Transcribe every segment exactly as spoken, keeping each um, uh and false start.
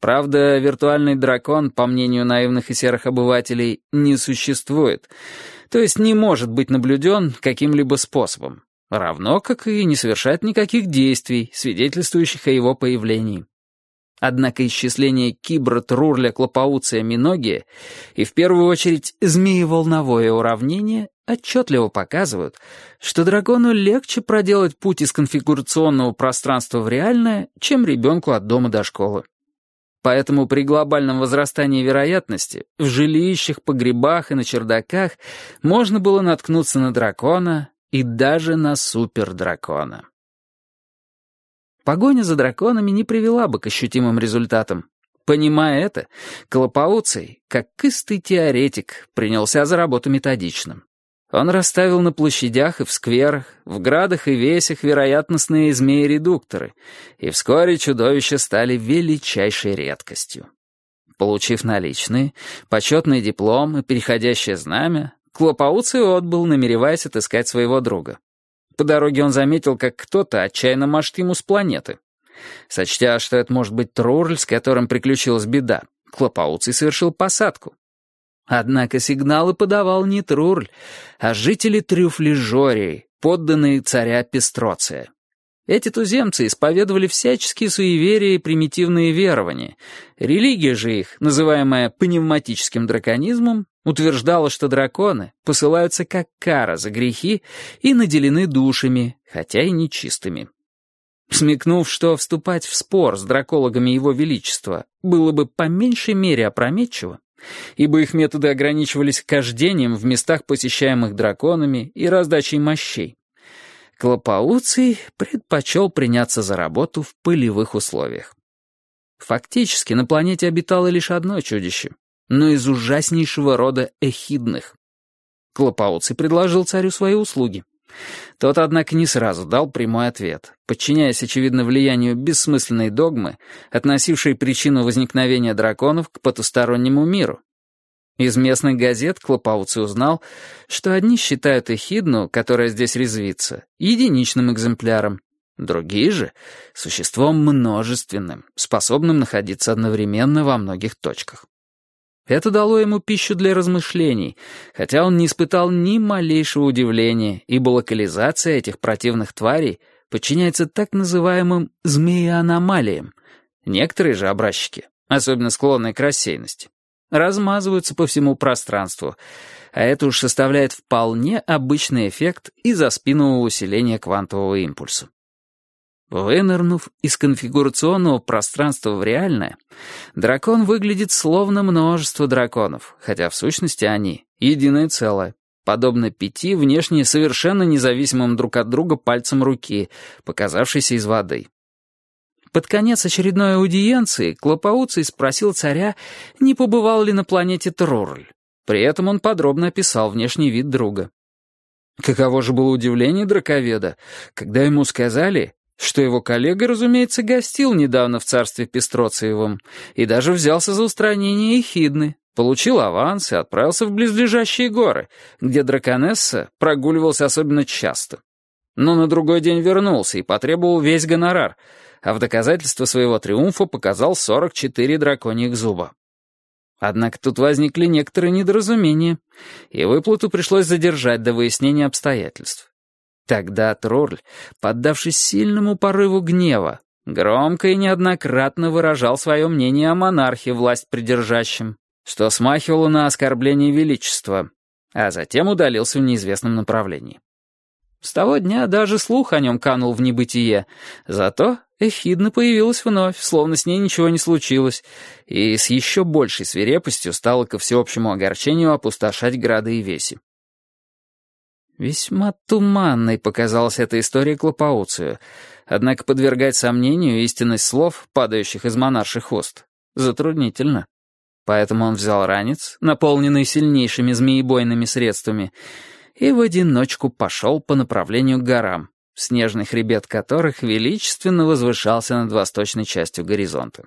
Правда, виртуальный дракон, по мнению наивных и серых обывателей, не существует, то есть не может быть наблюден каким-либо способом, равно как и не совершает никаких действий, свидетельствующих о его появлении. Однако исчисление Кибра, Трурля, Клопауция, Миногия и, в первую очередь, змееволновое уравнение отчетливо показывают, что дракону легче проделать путь из конфигурационного пространства в реальное, чем ребенку от дома до школы. Поэтому при глобальном возрастании вероятности в жилищах, погребах и на чердаках можно было наткнуться на дракона и даже на супердракона. Погоня за драконами не привела бы к ощутимым результатам. Понимая это, Клопауций, как истый теоретик, принялся за работу методично. Он расставил на площадях и в скверах, в градах и весях вероятностные змеи-редукторы, и вскоре чудовища стали величайшей редкостью. Получив наличные, почетный диплом и переходящее знамя, Клопауций отбыл, намереваясь отыскать своего друга. По дороге он заметил, как кто-то отчаянно машет ему с планеты. Сочтя, что это может быть Трурль, с которым приключилась беда, Клопауций совершил посадку. Однако сигналы подавал не Трурль, а жители Трюфлижории, подданные царя Пестроция. Эти туземцы исповедовали всяческие суеверия и примитивные верования. Религия же их, называемая пневматическим драконизмом, утверждала, что драконы посылаются как кара за грехи и наделены душами, хотя и нечистыми. Смекнув, что вступать в спор с дракологами Его Величества было бы по меньшей мере опрометчиво, ибо их методы ограничивались кождением в местах, посещаемых драконами, и раздачей мощей, Клопауций предпочел приняться за работу в полевых условиях. Фактически на планете обитало лишь одно чудище, но из ужаснейшего рода эхидных. Клопауций предложил царю свои услуги. Тот, однако, не сразу дал прямой ответ, подчиняясь, очевидно, влиянию бессмысленной догмы, относившей причину возникновения драконов к потустороннему миру. Из местных газет Клопауций узнал, что одни считают эхидну, которая здесь резвится, единичным экземпляром, другие же — существом множественным, способным находиться одновременно во многих точках. Это дало ему пищу для размышлений, хотя он не испытал ни малейшего удивления, ибо локализация этих противных тварей подчиняется так называемым змеи-аномалиям. Некоторые же образчики, особенно склонные к рассеянности, размазываются по всему пространству, а это уж составляет вполне обычный эффект из-за спинного усиления квантового импульса. Вынырнув из конфигурационного пространства в реальное, дракон выглядит словно множество драконов, хотя в сущности они — единое целое, подобно пяти внешне совершенно независимым друг от друга пальцам руки, показавшейся из воды. Под конец очередной аудиенции Клопауций спросил царя, не побывал ли на планете Трурль. При этом он подробно описал внешний вид друга. Каково же было удивление драковеда, когда ему сказали, что его коллега, разумеется, гостил недавно в царстве Пестроциевом и даже взялся за устранение эхидны, получил аванс и отправился в близлежащие горы, где драконесса прогуливался особенно часто. Но на другой день вернулся и потребовал весь гонорар, а в доказательство своего триумфа показал сорок четыре драконьих зуба. Однако тут возникли некоторые недоразумения, и выплату пришлось задержать до выяснения обстоятельств. Тогда Трурль, поддавшись сильному порыву гнева, громко и неоднократно выражал свое мнение о монархе власть придержащем, что смахивало на оскорбление величества, а затем удалился в неизвестном направлении. С того дня даже слух о нем канул в небытие, зато эхидна появилась вновь, словно с ней ничего не случилось, и с еще большей свирепостью стала ко всеобщему огорчению опустошать грады и веси. Весьма туманной показалась эта история Клопауцию, однако подвергать сомнению истинность слов, падающих из монарших уст, затруднительно. Поэтому он взял ранец, наполненный сильнейшими змеебойными средствами, и в одиночку пошел по направлению к горам, снежный хребет которых величественно возвышался над восточной частью горизонта.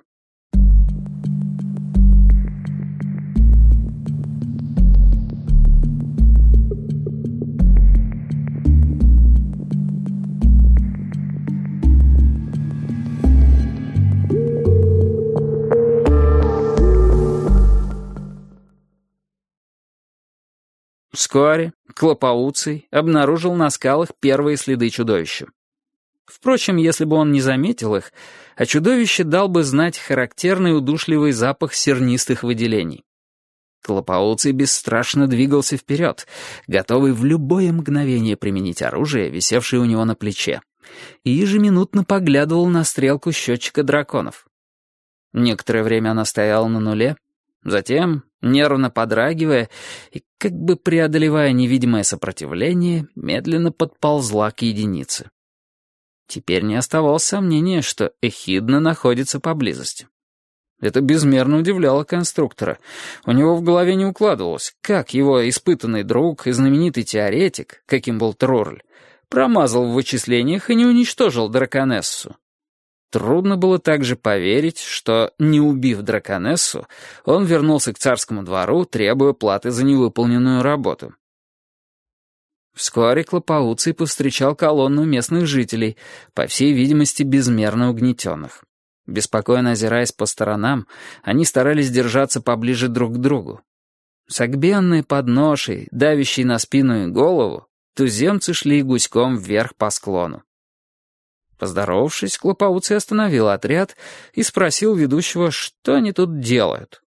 Вскоре Клопауций обнаружил на скалах первые следы чудовища. Впрочем, если бы он не заметил их, о чудовище дал бы знать характерный удушливый запах сернистых выделений. Клопауций бесстрашно двигался вперед, готовый в любое мгновение применить оружие, висевшее у него на плече, и ежеминутно поглядывал на стрелку счетчика драконов. Некоторое время она стояла на нуле, затем, нервно подрагивая и как бы преодолевая невидимое сопротивление, медленно подползла к единице. Теперь не оставалось сомнения, что Эхидна находится поблизости. Это безмерно удивляло конструктора. У него в голове не укладывалось, как его испытанный друг и знаменитый теоретик, каким был Трурль, промазал в вычислениях и не уничтожил драконессу. Трудно было также поверить, что, не убив драконессу, он вернулся к царскому двору, требуя платы за невыполненную работу. Вскоре Клопауций повстречал колонну местных жителей, по всей видимости, безмерно угнетенных. Беспокойно озираясь по сторонам, они старались держаться поближе друг к другу. Согбенные подношей, давящие на спину и голову, туземцы шли гуськом вверх по склону. Поздоровавшись, Клопауций остановил отряд и спросил ведущего, что они тут делают.